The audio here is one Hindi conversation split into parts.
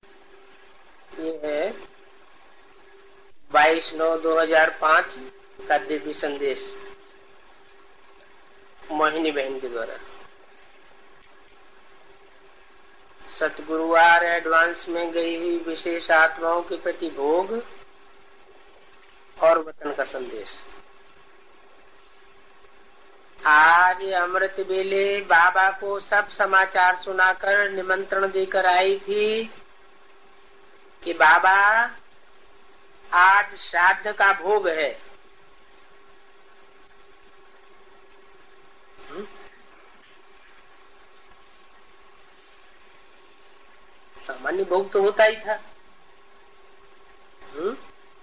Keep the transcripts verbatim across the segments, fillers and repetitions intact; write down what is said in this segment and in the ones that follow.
ये है बाईस नौ दो हजार पांच का दिव्य संदेश मोहिनी बहन के द्वारा। सतगुरुवार एडवांस में गई हुई विशेष आत्माओं के प्रति भोग और वतन का संदेश। आज अमृत बेले बाबा को सब समाचार सुनाकर निमंत्रण देकर आई थी कि बाबा आज श्राद्ध का भोग है। सामान्य भोग तो होता ही था। हुँ?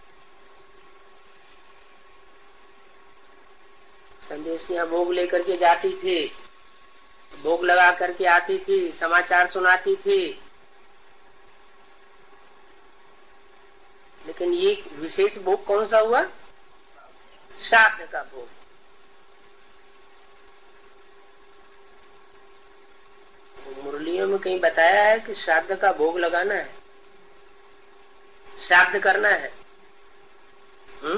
संदेशियां भोग लेकर के जाती थी, भोग लगा करके आती थी, समाचार सुनाती थी। लेकिन ये विशेष भोग कौन सा हुआ? श्राद्ध का भोग। मुरलियों में कहीं बताया है कि श्राद्ध का भोग लगाना है, श्राद्ध करना है। हम्म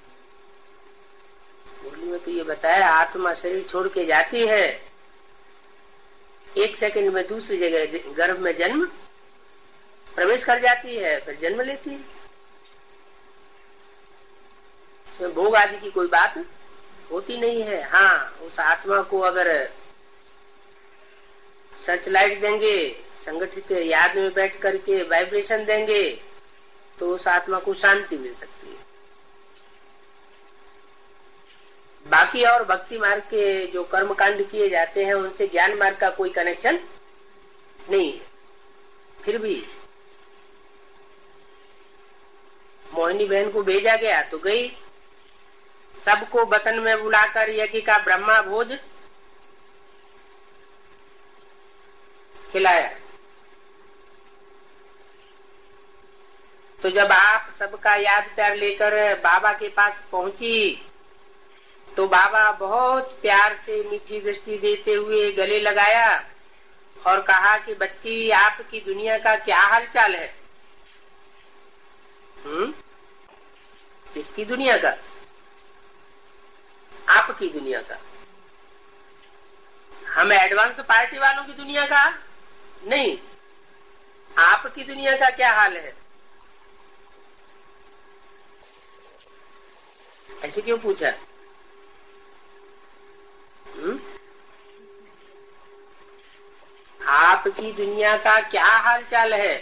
मुरली में तो ये बताया आत्मा शरीर छोड़ के जाती है, एक सेकंड में दूसरी जगह गर्भ में जन्म प्रवेश कर जाती है, फिर जन्म लेती है। इसमें भोग आदि की कोई बात होती नहीं है। हाँ, उस आत्मा को अगर सर्च लाइट देंगे, संगठित याद में बैठ करके वाइब्रेशन देंगे तो उस आत्मा को शांति मिल सकती है। बाकी और भक्ति मार्ग के जो कर्म कांड किए जाते हैं उनसे ज्ञान मार्ग का कोई कनेक्शन नहीं है। फिर भी मोहिनी बहन को भेजा गया तो गई, सबको वतन में बुलाकर यज्ञ का ब्रह्मा भोज खिलाया। तो जब आप सबका याद प्यार लेकर बाबा के पास पहुंची तो बाबा बहुत प्यार से मीठी दृष्टि देते हुए गले लगाया और कहा कि बच्ची, आपकी दुनिया का क्या हाल चाल है? हम्म किसकी दुनिया का? आपकी दुनिया का। हम एडवांस पार्टी वालों की दुनिया का नहीं, आपकी दुनिया का क्या हाल है? ऐसे क्यों पूछा? हुँ? आपकी दुनिया का क्या हाल चाल है?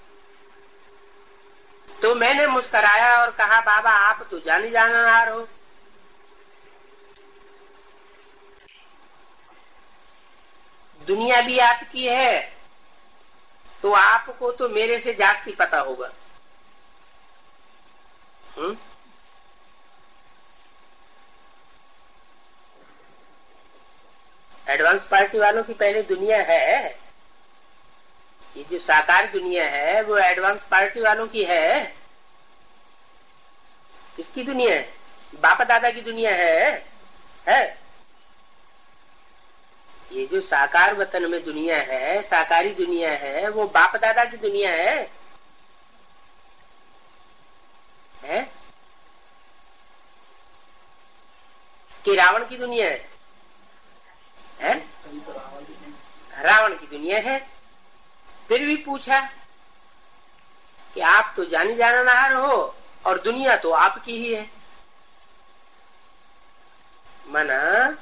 तो मैंने मुस्कुराया और कहा, बाबा आप तो जाने जानहार हो, दुनिया भी आपकी है तो आपको तो मेरे से जास्ती पता होगा। हुँ? एडवांस पार्टी वालों की पहले दुनिया है, ये जो साकार दुनिया है वो एडवांस पार्टी वालों की है। किसकी दुनिया है? बाप दादा की दुनिया है, है? ये जो साकार वतन में दुनिया है, साकारी दुनिया है, वो बाप दादा की दुनिया है, है? कि रावण की दुनिया है, है? रावण की दुनिया है। फिर भी पूछा कि आप तो जानी जानहार हो और दुनिया तो आपकी ही है। माना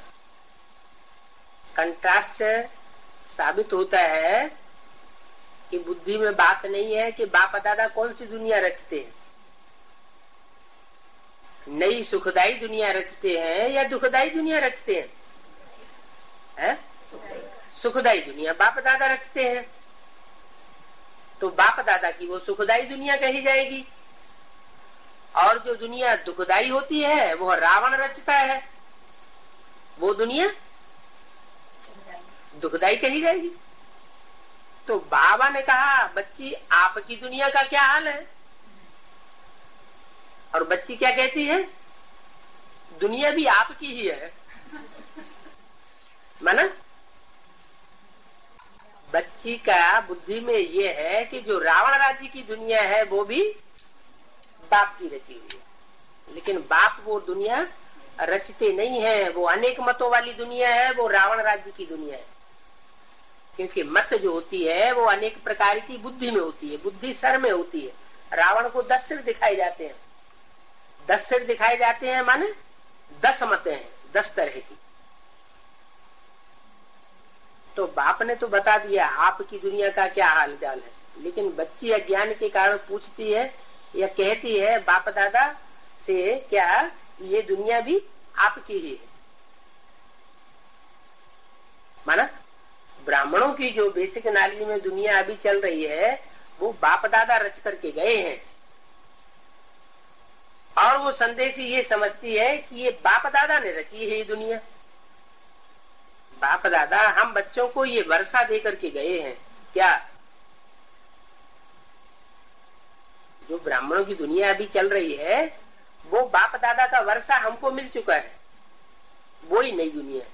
कंट्रास्ट साबित होता है कि बुद्धि में बात नहीं है कि बाप दादा कौन सी दुनिया रचते हैं, नई सुखदायी दुनिया रचते हैं या दुखदायी दुनिया रचते हैं, है? सुखदायी दुनिया बाप दादा रचते हैं, तो बाप दादा की वो सुखदायी दुनिया कही जाएगी। और जो दुनिया दुखदायी होती है वो रावण रचता है, वो दुनिया दुखदायी कही जाएगी। तो बाबा ने कहा, बच्ची आपकी दुनिया का क्या हाल है? और बच्ची क्या कहती है? दुनिया भी आपकी ही है। माना बच्ची का बुद्धि में ये है कि जो रावण राज्य की दुनिया है वो भी बाप की रची हुई है, लेकिन बाप वो दुनिया रचते नहीं है। वो अनेक मतों वाली दुनिया है, वो रावण राज्य की दुनिया है। क्योंकि मत जो होती है वो अनेक प्रकार की बुद्धि में होती है, बुद्धि सर में होती है। रावण को दस सिर दिखाई जाते हैं, दस सिर दिखाई जाते हैं माने दस मतें हैं, दस तरह की। तो बाप ने तो बता दिया आपकी दुनिया का क्या हाल चाल है, लेकिन बच्ची अज्ञान के कारण पूछती है या कहती है बाप दादा से, क्या ये दुनिया भी आपकी ही है? माना ब्राह्मणों की जो बेसिक नॉलेज में दुनिया अभी चल रही है वो बाप दादा रच करके गए हैं, और वो संदेशी ये समझती है कि ये बाप दादा ने रची है ये दुनिया। बाप दादा हम बच्चों को ये वर्षा दे करके गए हैं क्या? जो ब्राह्मणों की दुनिया अभी चल रही है वो बाप दादा का वर्षा हमको मिल चुका है, वो ही नई दुनिया है।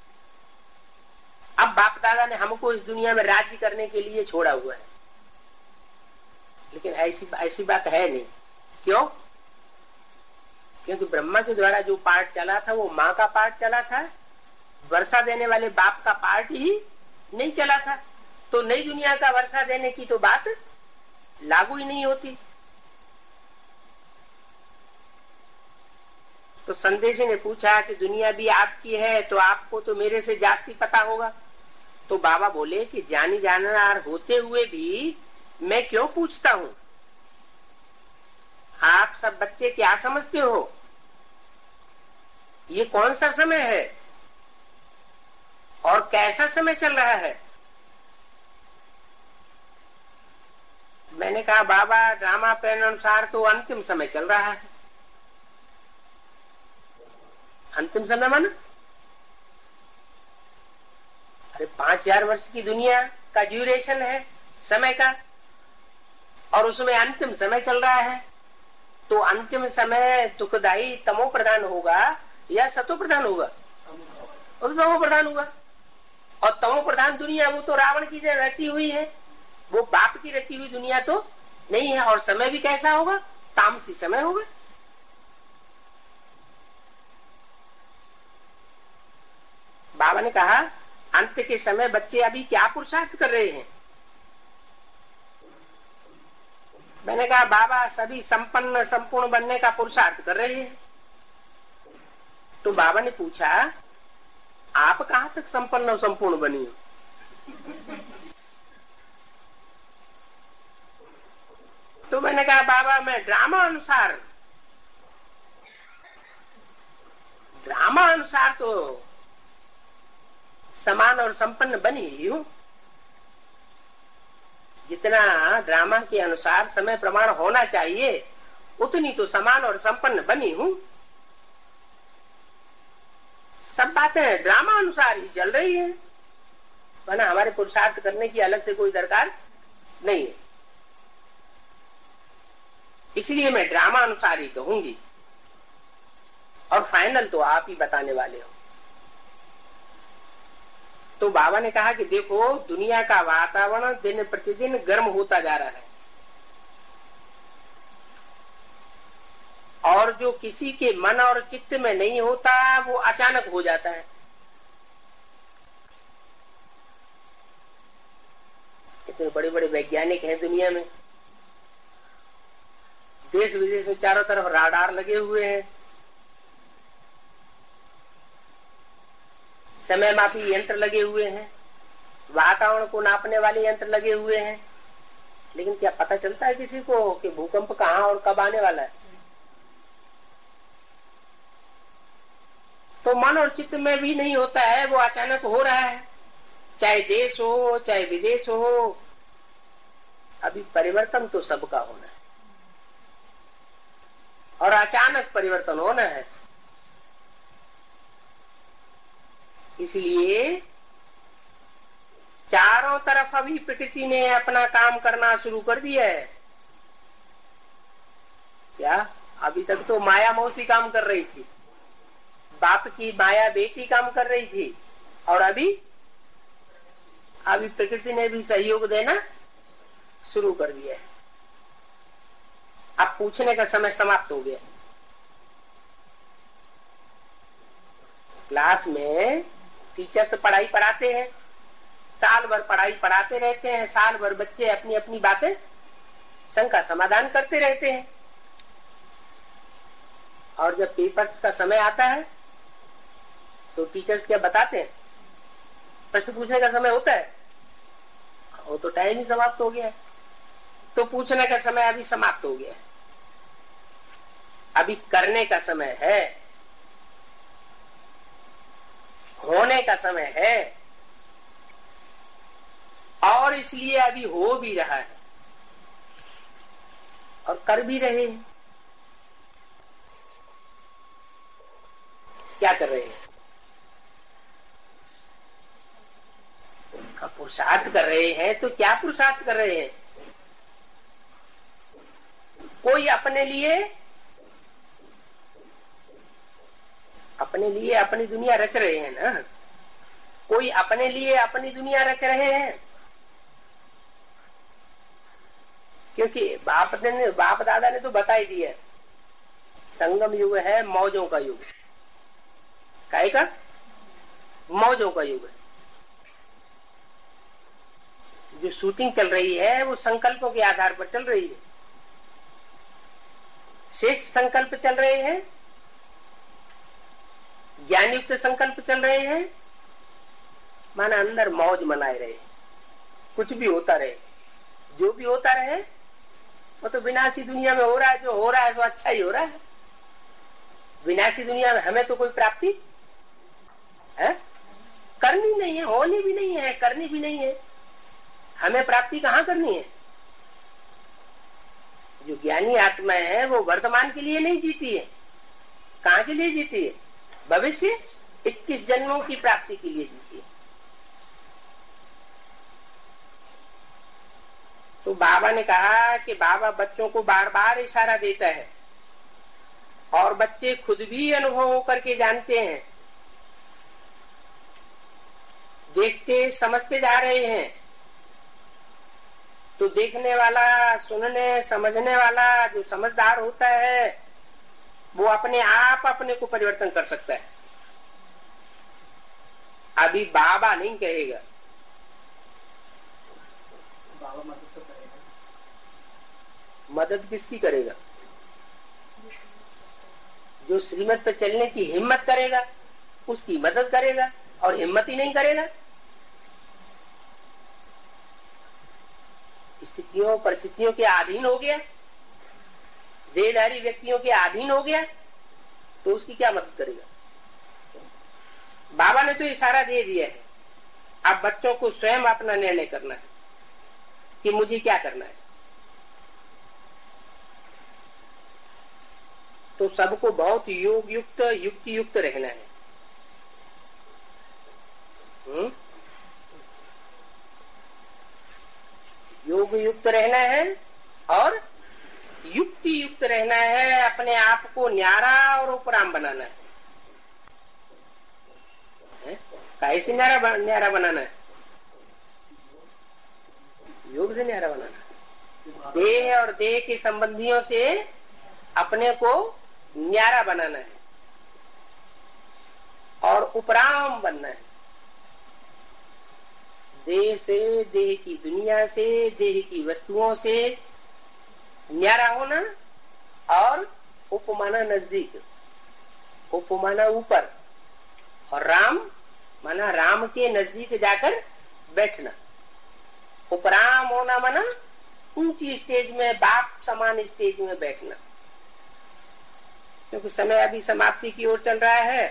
अब बाप दादा ने हमको इस दुनिया में राज्य करने के लिए छोड़ा हुआ है, लेकिन ऐसी ऐसी बात है नहीं। क्यों? क्योंकि ब्रह्मा के द्वारा जो पार्ट चला था वो माँ का पार्ट चला था, वर्षा देने वाले बाप का पार्ट ही नहीं चला था। तो नई दुनिया का वर्षा देने की तो बात लागू ही नहीं होती। तो संदेशी ने पूछा कि दुनिया भी आपकी है तो आपको तो मेरे से जास्ती पता होगा। तो बाबा बोले कि जानी जाननार होते हुए भी मैं क्यों पूछता हूँ? आप सब बच्चे क्या समझते हो? ये कौन सा समय है और कैसा समय चल रहा है? मैंने कहा बाबा ड्रामा प्लान अनुसार तो अंतिम समय चल रहा है। अंतिम समय माना अरे पांच हजार वर्ष की दुनिया का ड्यूरेशन है समय का, और उसमें अंतिम समय चल रहा है। तो अंतिम समय दुखदायी तमो प्रधान होगा या सतो प्रधान होगा? वो तो तमो प्रधान होगा। और तमो प्रधान दुनिया वो तो रावण की रची हुई है, वो बाप की रची हुई दुनिया तो नहीं है। और समय भी कैसा होगा? तामसी समय होगा। बाबा ने कहा अंत के समय बच्चे अभी क्या पुरुषार्थ कर रहे हैं? मैंने कहा बाबा सभी संपन्न संपूर्ण बनने का पुरुषार्थ कर रहे हैं। तो बाबा ने पूछा आप कहां तक संपन्न और संपूर्ण बनी हो? तो मैंने कहा बाबा मैं ड्रामा अनुसार ड्रामा अनुसार तो समान और संपन्न बनी ही हूं। जितना ड्रामा के अनुसार समय प्रमाण होना चाहिए उतनी तो समान और संपन्न बनी हूं। सब बातें ड्रामा अनुसार ही चल रही है, वरना हमारे पुरुषार्थ करने की अलग से कोई दरकार नहीं है। इसलिए मैं ड्रामा अनुसार ही कहूंगी, और फाइनल तो आप ही बताने वाले हो। तो बाबा ने कहा कि देखो दुनिया का वातावरण दिन प्रतिदिन गर्म होता जा रहा है, और जो किसी के मन और चित्त में नहीं होता वो अचानक हो जाता है। इतने बड़े बड़े वैज्ञानिक हैं दुनिया में, देश विदेश में चारों तरफ राडार लगे हुए हैं, समय मापी यंत्र लगे हुए हैं, वातावरण को नापने वाले यंत्र लगे हुए हैं, लेकिन क्या पता चलता है किसी को कि भूकंप कहाँ और कब आने वाला है? तो मन और चित्त में भी नहीं होता है, वो अचानक हो रहा है। चाहे देश हो चाहे विदेश हो, अभी परिवर्तन तो सबका होना है, और अचानक परिवर्तन होना है। इसलिए चारों तरफ अभी प्रकृति ने अपना काम करना शुरू कर दिया है। क्या अभी तक तो माया मौसी काम कर रही थी, बाप की माया बेटी काम कर रही थी, और अभी अभी प्रकृति ने भी सहयोग देना शुरू कर दिया है। अब पूछने का समय समाप्त हो गया। क्लास में टीचर से पढ़ाई पढ़ाते हैं, साल भर पढ़ाई पढ़ाते रहते हैं, साल भर बच्चे अपनी अपनी बातें शंका समाधान करते रहते हैं, और जब पेपर्स का समय आता है तो टीचर्स क्या बताते हैं? प्रश्न पूछने का समय होता है, वो तो टाइम ही समाप्त हो गया है। तो पूछने का समय अभी समाप्त हो गया है, अभी करने का समय है, होने का समय है, और इसलिए अभी हो भी रहा है और कर भी रहे हैं। क्या कर रहे हैं? पुरुषार्थ कर रहे हैं। तो क्या पुरुषार्थ कर रहे हैं? कोई अपने लिए अपने लिए अपनी दुनिया रच रहे हैं ना, कोई अपने लिए अपनी दुनिया रच रहे हैं। क्योंकि बाप ने बाप दादा ने तो बता ही दिया, संगम युग है मौजों का युग। काहे का? मौजों का युग है। जो शूटिंग चल रही है वो संकल्पों के आधार पर चल रही है। श्रेष्ठ संकल्प चल रहे हैं, ज्ञान युक्त संकल्प चल रहे हैं, माना अंदर मौज मनाए रहे, कुछ भी होता रहे, जो भी होता रहे वो तो विनाशी दुनिया में हो रहा है। जो हो रहा है तो अच्छा ही हो रहा है। विनाशी दुनिया में हमें तो कोई प्राप्ति है करनी नहीं है, होनी भी नहीं है, करनी भी नहीं है। हमें प्राप्ति कहाँ करनी है? जो ज्ञानी आत्मा है वो वर्तमान के लिए नहीं जीती है। कहाँ के लिए जीती है? भविष्य इक्कीस जन्मों की प्राप्ति के लिए जीती है। तो बाबा ने कहा कि बाबा बच्चों को बार बार इशारा देता है और बच्चे खुद भी अनुभव करके जानते हैं, देखते समझते जा रहे हैं। तो देखने वाला, सुनने समझने वाला जो समझदार होता है वो अपने आप अपने को परिवर्तन कर सकता है। अभी बाबा नहीं कहेगा, बाबा मदद तो करेगा। मदद किसकी करेगा? जो श्रीमत पे चलने की हिम्मत करेगा उसकी मदद करेगा, और हिम्मत ही नहीं करेगा, स्थितियों परिस्थितियों के अधीन हो गया, देहधारी व्यक्तियों के अधीन हो गया, तो उसकी क्या मदद करेगा? बाबा ने तो इशारा दे दिया है। अब बच्चों को स्वयं अपना निर्णय करना है कि मुझे क्या करना है। तो सबको बहुत योग युक्त युक्ति युक्त रहना है। हुँ? योग युक्त रहना है और युक्ति युक्त रहना है। अपने आप को न्यारा और उपराम बनाना है। कैसे न्यारा न्यारा बनाना है? योग से न्यारा बनाना है। देह और देह के संबंधियों से अपने को न्यारा बनाना है और उपराम बनना है। देह से, देह की दुनिया से, देह की वस्तुओं से न्यारा होना और उपमाना नजदीक, उपमाना ऊपर, और राम माना राम के नजदीक जाकर बैठना। उपराम होना माना ऊंची स्टेज में, बाप समान स्टेज में बैठना। क्योंकि समय अभी समाप्ति की ओर चल रहा है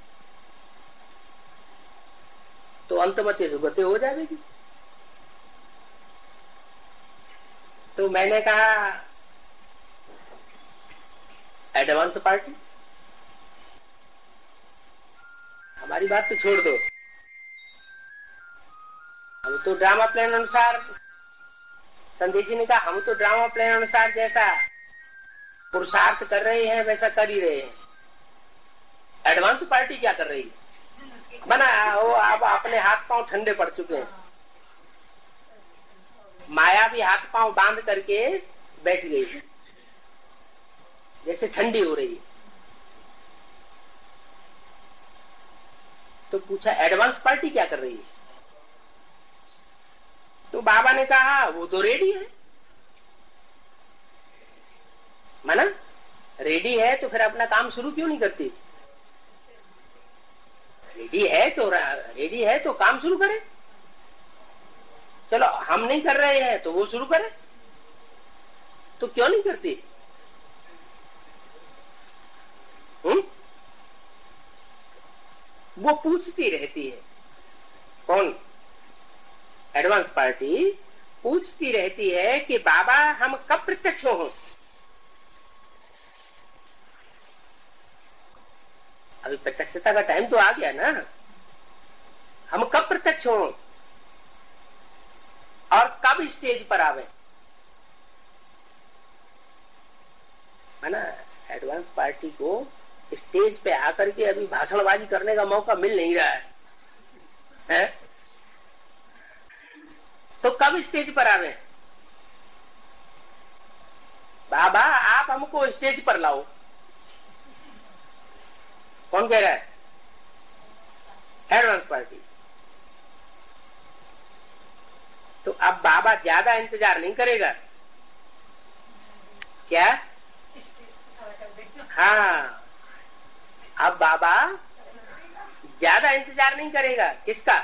तो अंतमते सुगते हो जाएगी। तो मैंने कहा एडवांस पार्टी, हमारी बात तो छोड़ दो, हम तो ड्रामा प्लान अनुसार, संदेशी ने कहा हम तो ड्रामा प्लान अनुसार जैसा पुरुषार्थ कर रहे हैं वैसा कर ही रहे हैं। एडवांस पार्टी क्या कर रही है? बना वो, आप अपने हाथ पांव ठंडे पड़ चुके हैं, माया भी हाथ पांव बांध करके बैठ गई, जैसे ठंडी हो रही है। तो पूछा एडवांस पार्टी क्या कर रही है? तो बाबा ने कहा वो तो रेडी है। माना रेडी है तो फिर अपना काम शुरू क्यों नहीं करती? रेडी है तो रेडी है तो काम शुरू करे। चलो हम नहीं कर रहे हैं तो वो शुरू करे, तो क्यों नहीं करती? हुँ? वो पूछती रहती है। कौन? एडवांस पार्टी पूछती रहती है कि बाबा हम कब प्रत्यक्ष हो? अभी प्रत्यक्षता का टाइम तो आ गया ना, हम कब प्रत्यक्ष हो और कब स्टेज पर आवे? है ना, एडवांस पार्टी को स्टेज पे आकर के अभी भाषणबाजी करने का मौका मिल नहीं रहा है, है? तो कब स्टेज पर आवे? बाबा आप हमको स्टेज पर लाओ। कौन कह रहा है? Advance party. तो अब बाबा ज्यादा इंतजार नहीं करेगा क्या? हाँ, अब बाबा ज्यादा इंतजार नहीं करेगा। किसका?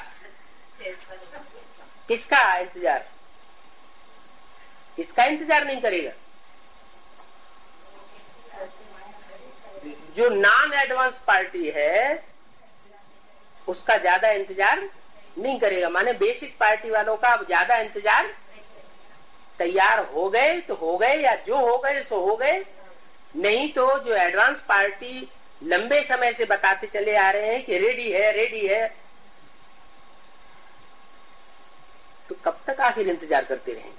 किसका इंतजार? किसका इंतजार नहीं करेगा? जो नॉन एडवांस पार्टी है उसका ज्यादा इंतजार नहीं करेगा। माने बेसिक पार्टी वालों का अब ज्यादा इंतजार, तैयार हो गए तो हो गए, या जो हो गए सो हो गए, नहीं तो जो एडवांस पार्टी लंबे समय से बताते चले आ रहे हैं कि रेडी है रेडी है, तो कब तक आखिर इंतजार करते रहेंगे?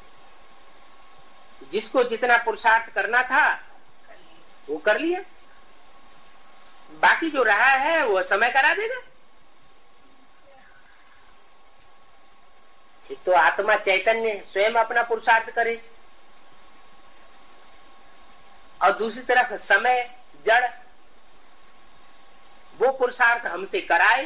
जिसको जितना पुरुषार्थ करना था वो कर लिया, बाकी जो रहा है वो समय करा देगा। एक तो आत्मा चैतन्य स्वयं अपना पुरुषार्थ करे, और दूसरी तरफ समय जड़ वो पुरुषार्थ हमसे कराए,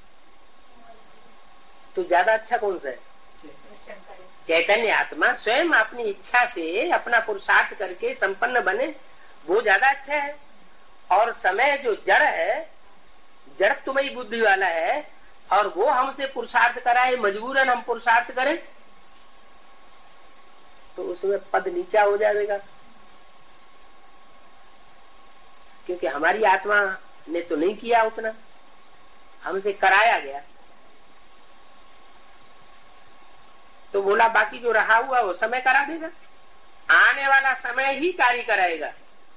तो ज्यादा अच्छा कौन सा है? चैतन्य आत्मा स्वयं अपनी इच्छा से अपना पुरुषार्थ करके संपन्न बने, वो ज्यादा अच्छा है। और समय जो जड़ है, जड़ तुम्हारी बुद्धि वाला है, और वो हमसे पुरुषार्थ कराए, मजबूरन हम पुरुषार्थ करें, तो उसमें पद नीचा हो जाएगा। क्योंकि हमारी आत्मा ने तो नहीं किया उतना, हमसे कराया गया। तो बोला बाकी जो रहा हुआ वो समय करा देगा, आने वाला समय ही कार्य कराएगा।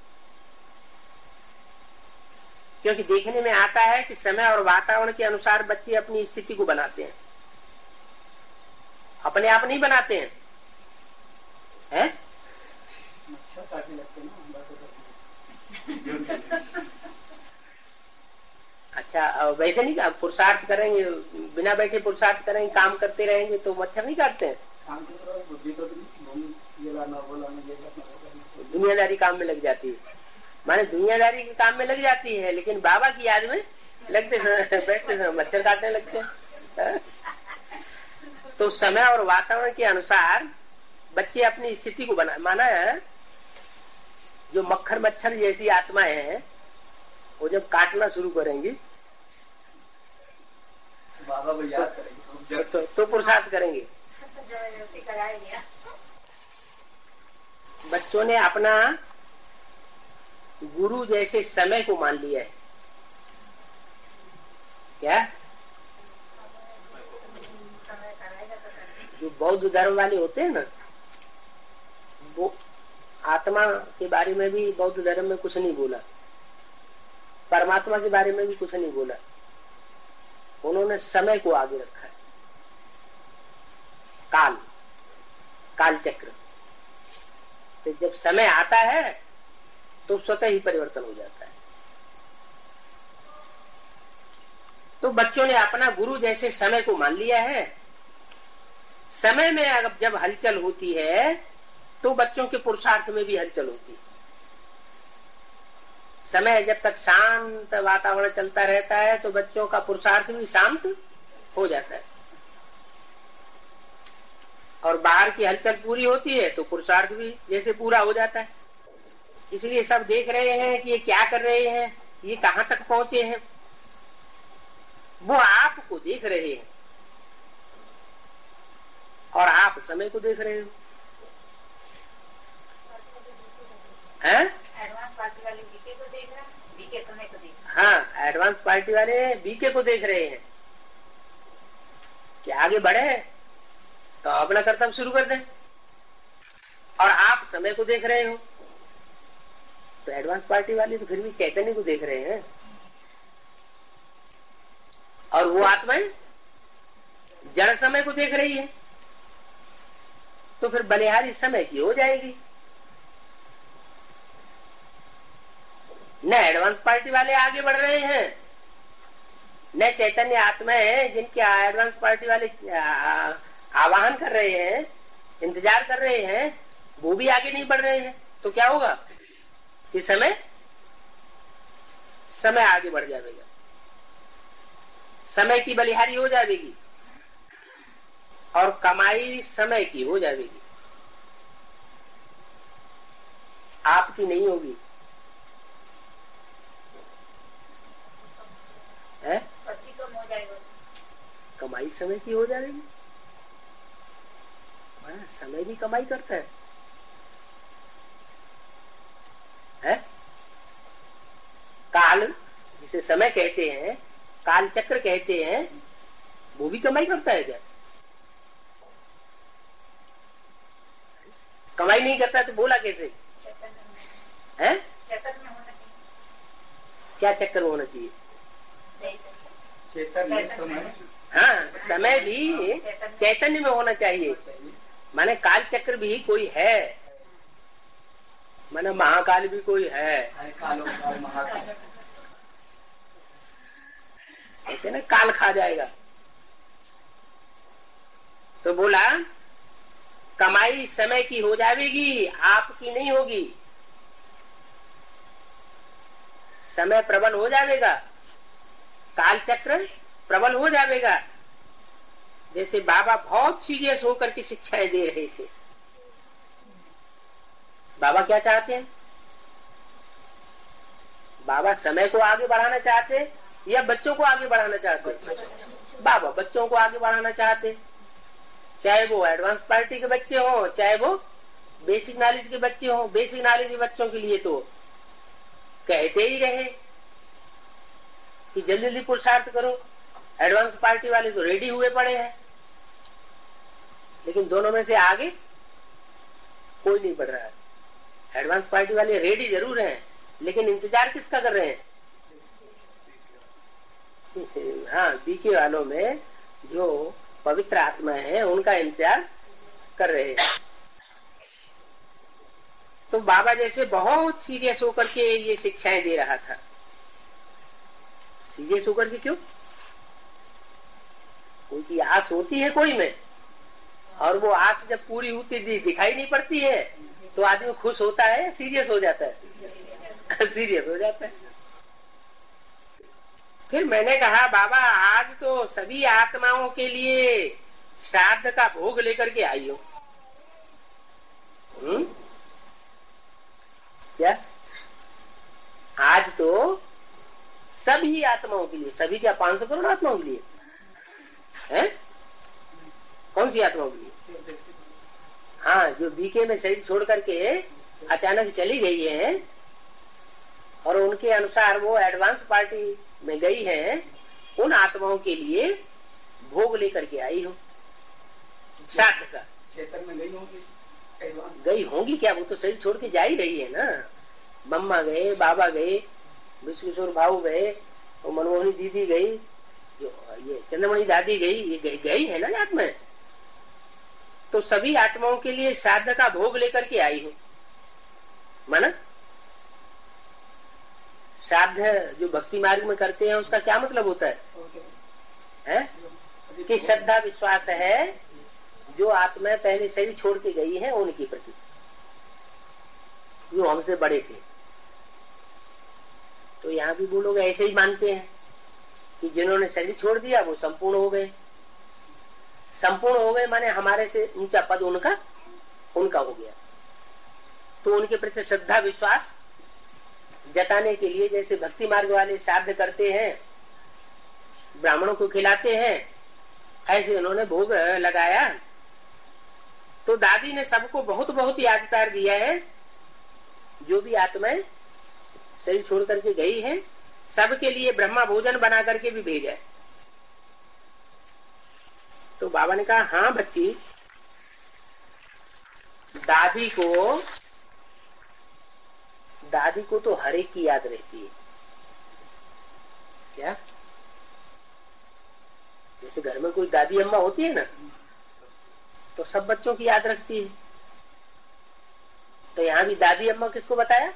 क्योंकि देखने में आता है कि समय और वातावरण के अनुसार बच्चे अपनी स्थिति को बनाते हैं, अपने आप नहीं बनाते हैं, हैं? अच्छा, वैसे नहीं का पुरुषार्थ करेंगे, बिना बैठे पुरुषार्थ करेंगे, काम करते रहेंगे तो मच्छर नहीं काटते हैं? दुनियादारी काम में लग जाती है, माने दुनियादारी के काम में लग जाती है, लेकिन बाबा की याद में लगते हैं, बैठते हैं मच्छर काटने लगते हैं। तो समय और वातावरण के अनुसार बच्चे अपनी स्थिति को बना, माना है जो मक्खर मच्छर जैसी आत्माएं हैं वो जब काटना शुरू करेंगी बाबा को याद करेंगे तो, तो पुरुषार्थ करेंगे। बच्चों ने अपना गुरु जैसे समय को मान लिया है क्या? जो बौद्ध धर्म वाले होते हैं ना, वो आत्मा के बारे में भी बौद्ध धर्म में कुछ नहीं बोला, परमात्मा के बारे में भी कुछ नहीं बोला, उन्होंने समय को आगे रखा है। काल काल चक्र, तो जब समय आता है तो स्वतः ही परिवर्तन हो जाता है। तो बच्चों ने अपना गुरु जैसे समय को मान लिया है, समय में अगर जब हलचल होती है तो बच्चों के पुरुषार्थ में भी हलचल होती है। समय जब तक शांत वातावरण चलता रहता है तो बच्चों का पुरुषार्थ भी शांत हो जाता है, और बाहर की हलचल पूरी होती है तो पुरुषार्थ भी जैसे पूरा हो जाता है। इसलिए सब देख रहे हैं कि ये क्या कर रहे हैं, ये कहां तक पहुंचे हैं। वो आपको देख रहे हैं और आप समय को देख रहे हो। हैं? एडवांस पार्टी वाले बीके को देख रहे हैं, बीके समय को देख रहे हैं। हाँ, एडवांस पार्टी वाले बीके को देख रहे हैं कि आगे बढ़े तो अपना कर्तव्य शुरू कर दें, और आप समय को देख रहे हो। तो एडवांस पार्टी वाले तो फिर भी चैतन्य को देख रहे हैं, और वो आत्माएं जड़ समय को देख रही है। तो फिर बलिहारी समय की हो जाएगी। न एडवांस पार्टी वाले आगे बढ़ रहे हैं, न चैतन्य आत्माएं जिनके एडवांस पार्टी वाले आवाहन कर रहे हैं, इंतजार कर रहे हैं, वो भी आगे नहीं बढ़ रहे हैं। तो क्या होगा कि समय समय आगे बढ़ जाएगा, समय की बलिहारी हो जाएगी, और कमाई समय की हो जाएगी, आपकी नहीं होगी। है? कम हो जाएगा, कमाई समय की हो जाएगी। समय भी कमाई करता है, है? काल जिसे समय कहते हैं, काल चक्र कहते हैं, वो भी कमाई करता है क्या? कमाई नहीं करता तो बोला कैसे? है? चक्कर में होना चाहिए। क्या चक्कर होना चाहिए? चैतन्य। हाँ, समय भी चैतन्य में होना चाहिए। माने काल चक्र भी कोई है, माने महाकाल भी कोई है। कहते ना काल खा जाएगा। तो बोला कमाई समय की हो जाएगी, आपकी नहीं होगी। समय प्रबल हो जाएगा, काल चक्र प्रबल हो जाएगा। जैसे बाबा बहुत सीरियस होकर के शिक्षाएं दे रहे थे। बाबा क्या चाहते हैं? बाबा समय को आगे बढ़ाना चाहते या बच्चों को आगे बढ़ाना चाहते? बाबा बच्चों को आगे बढ़ाना चाहते, चाहे वो एडवांस पार्टी के बच्चे हो, चाहे वो बेसिक नॉलेज के बच्चे हो। बेसिक नॉलेज के बच्चों के लिए तो कहते ही रहे कि जल्दी जल्दी पुरुषार्थ करो। एडवांस पार्टी वाले तो रेडी हुए पड़े हैं, लेकिन दोनों में से आगे कोई नहीं बढ़ रहा है। एडवांस पार्टी वाले रेडी जरूर हैं, लेकिन इंतजार किसका कर रहे हैं? हाँ, बीके वालों में जो पवित्र आत्मा है उनका इंतजार कर रहे हैं। तो बाबा जैसे बहुत सीरियस होकर के ये शिक्षाएं दे रहा था। सीरियस होकर के क्यों? उनकी आस होती है कोई में, और वो आस जब पूरी होती दिखाई नहीं पड़ती है तो आदमी खुश होता है, सीरियस हो जाता है। सीरियस हो जाता है। फिर मैंने कहा बाबा आज तो सभी आत्माओं के लिए श्राद्ध का भोग लेकर के आई हो। हम्म? क्या आज तो सभी आत्माओं के लिए, सभी क्या पांच सौ करोड़ आत्माओं के लिए है? कौन सी आत्माओं के लिए? हाँ, जो बीके में शरीर छोड़ करके अचानक चली गई है और उनके अनुसार वो एडवांस पार्टी में गई है, उन आत्माओं के लिए भोग लेकर के आई हो श्राद्ध का। चेतन में गई होंगी, गई होंगी क्या? वो तो शरीर छोड़ के जा ही रही है ना। मम्मा गए, बाबा गए, विश्वकिशोर भाऊ गए, और मनमोहनी दीदी गई, जो ये चंद्रमणि दादी गई, ये गई, गई है ना आत्मा। तो सभी आत्माओं के लिए श्राद्ध का भोग लेकर के आई हो। माना श्राद्ध जो भक्ति मार्ग में करते हैं उसका क्या मतलब होता है? है? कि श्रद्धा विश्वास है जो आत्माएं पहले शरीर छोड़ के गई हैं उनके प्रति, जो हमसे बड़े थे। तो यहाँ भी वो लोग ऐसे ही मानते हैं कि जिन्होंने शरीर छोड़ दिया वो संपूर्ण हो गए। संपूर्ण हो गए माने हमारे से ऊंचा पद उनका उनका हो गया। तो उनके प्रति श्रद्धा विश्वास जताने के लिए जैसे भक्ति मार्ग वाले श्राद्ध करते हैं, ब्राह्मणों को खिलाते हैं, ऐसे उन्होंने भोग लगाया। तो दादी ने सबको बहुत बहुत याद प्यार दिया है। जो भी आत्माएं शरीर छोड़ करके गई है सबके लिए ब्रह्मा भोजन बना करके भी भेजा है। तो बाबा ने कहा, हाँ बच्ची, दादी को दादी को तो हर एक की याद रहती है। क्या? जैसे घर में कोई दादी अम्मा होती है ना, तो सब बच्चों की याद रखती है। तो यहाँ भी दादी अम्मा किसको बताया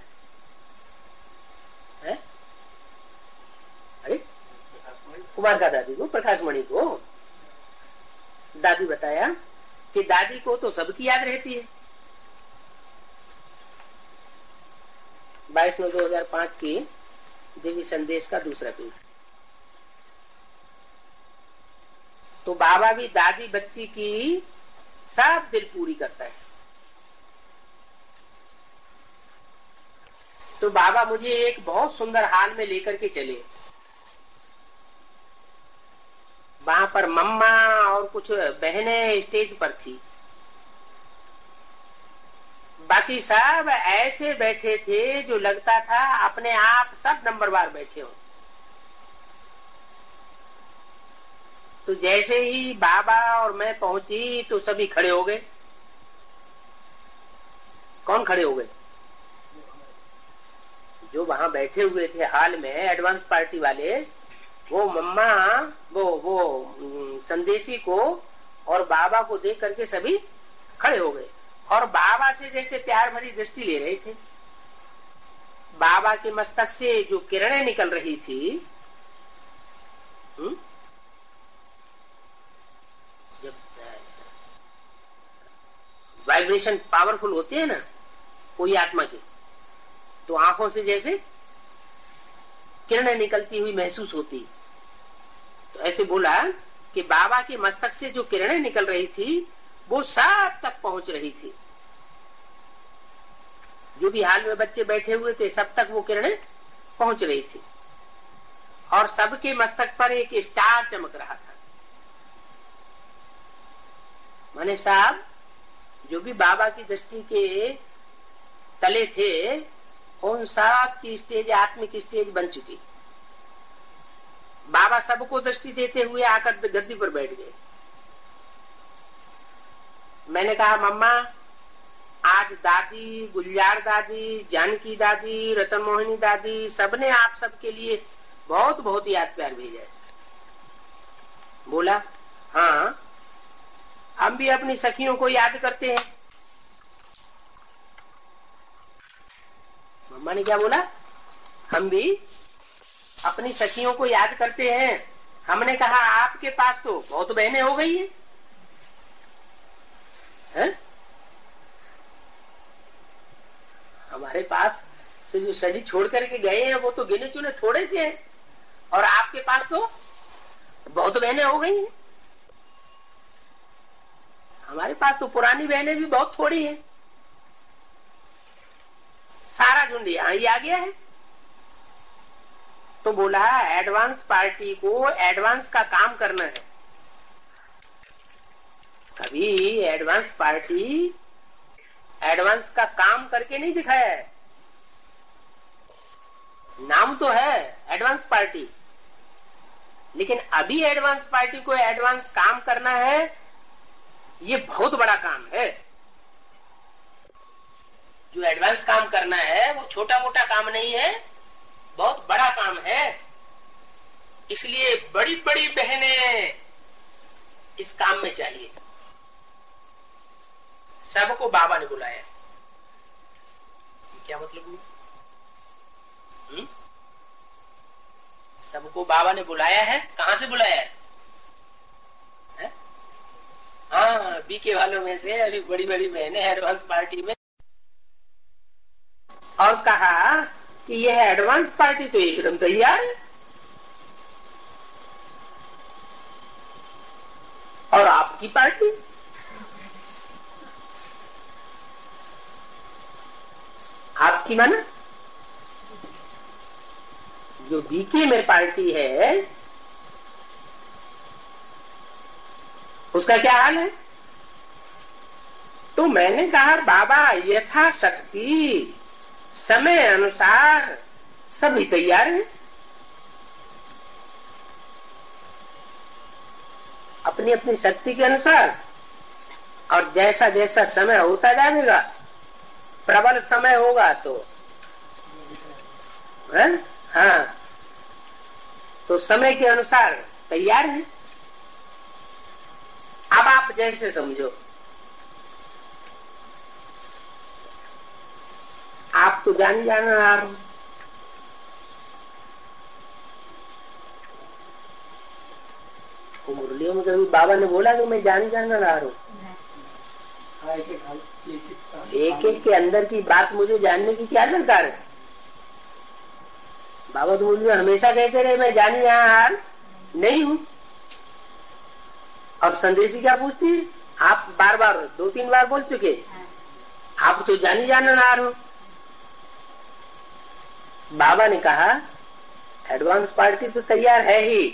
है? अरे कुमार का दादी को, प्रकाश मणि को दादी बताया कि दादी को तो सबकी याद रहती है। बाईस नौ दो हजार पांच की देवी संदेश का दूसरा पेज। तो बाबा भी दादी बच्ची की सब दिल पूरी करता है। तो बाबा मुझे एक बहुत सुंदर हाल में लेकर के चले। वहां पर मम्मा और कुछ बहनें स्टेज पर थी, बाकी सब ऐसे बैठे थे जो लगता था अपने आप सब नंबरवार बैठे हो। तो जैसे ही बाबा और मैं पहुंची तो सभी खड़े हो गए। कौन खड़े हो गए? जो वहां बैठे हुए थे हाल में एडवांस पार्टी वाले, वो मम्मा वो वो संदेशी को और बाबा को देख करके सभी खड़े हो गए और बाबा से जैसे प्यार भरी दृष्टि ले रहे थे। बाबा के मस्तक से जो किरणें निकल रही थी, हुँ? जब वाइब्रेशन पावरफुल होती है ना कोई आत्मा की, तो आंखों से जैसे किरणें निकलती हुई महसूस होती। तो ऐसे बोला कि बाबा के मस्तक से जो किरणें निकल रही थी वो सब तक पहुंच रही थी। जो भी हाल में बच्चे बैठे हुए थे सब तक वो किरणें पहुंच रही थी और सबके मस्तक पर एक स्टार चमक रहा था। माने साहब जो भी बाबा की दृष्टि के तले थे उन सब की स्टेज आत्मिक स्टेज बन चुकी। बाबा सबको दृष्टि देते हुए आकर गद्दी पर बैठ गए। मैंने कहा, मम्मा आज दादी, गुलजार दादी, जानकी दादी, रतन मोहिनी दादी सबने आप सबके लिए बहुत बहुत याद प्यार भेजा है। बोला, हाँ हम भी अपनी सखियों को याद करते हैं। मम्मा ने क्या बोला? हम भी अपनी सखियों को याद करते हैं। हमने कहा आपके पास तो बहुत बहनें हो गई हैं, है? हमारे पास से जो शरीर छोड़ करके गए हैं वो तो गिने चुने थोड़े से हैं और आपके पास तो बहुत बहनें हो गई हैं। हमारे पास तो पुरानी बहनें भी बहुत थोड़ी हैं। सारा झुंड यहां ही आ गया है। तो बोला एडवांस पार्टी को एडवांस का काम करना है। अभी एडवांस पार्टी एडवांस का काम करके नहीं दिखाया है। नाम तो है एडवांस पार्टी, लेकिन अभी एडवांस पार्टी को एडवांस काम करना है। ये बहुत बड़ा काम है। जो एडवांस काम करना है वो छोटा मोटा काम नहीं है, बहुत बड़ा काम है। इसलिए बड़ी बड़ी बहनें इस काम में चाहिए। सबको बाबा ने बुलाया। क्या मतलब हुआ? हुँ? सबको बाबा ने बुलाया है। कहां से बुलाया है? है? हाँ हाँ, बीके वालों में से अभी बड़ी बड़ी बहनें एडवांस पार्टी में, और कहा कि यह एडवांस पार्टी तो एकदम तैयार है, और आपकी पार्टी आपकी माना जो बीके में पार्टी है उसका क्या हाल है? तो मैंने कहा बाबा यथाशक्ति समय अनुसार सभी तैयार है, अपनी अपनी शक्ति के अनुसार, और जैसा जैसा समय होता जाएगा, प्रबल समय होगा तो है? हाँ, तो समय के अनुसार तैयार है। अब आप जैसे समझो, आप तो जान जाना आ रहा हूं, मुरलियों में कभी बाबा ने बोला कि मैं जान जाना रहा हूं। एक एक के अंदर की बात मुझे जानने की क्या दरकार है? बाबा तो मुरली हमेशा कहते रहे मैं जानी यहाँ हार नहीं हूं। अब संदेशी क्या पूछती है? आप बार बार दो तीन बार बोल चुके, आप तो जानी जाना आ रहे हो। बाबा ने कहा एडवांस पार्टी तो तैयार है ही,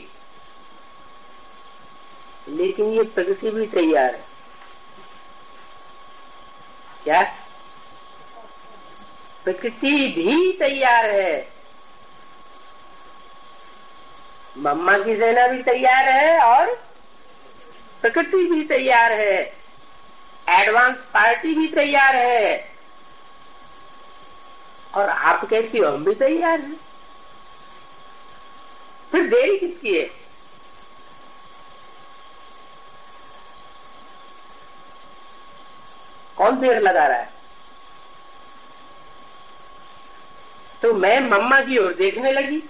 लेकिन ये प्रकृति भी तैयार है। क्या? प्रकृति भी तैयार है, मम्मा की सेना भी तैयार है और प्रकृति भी तैयार है, एडवांस पार्टी भी तैयार है, और आप कहती हो हम भी तैयार हैं। फिर देरी किसकी है? कौन देर लगा रहा है? तो मैं मम्मा की ओर देखने लगी।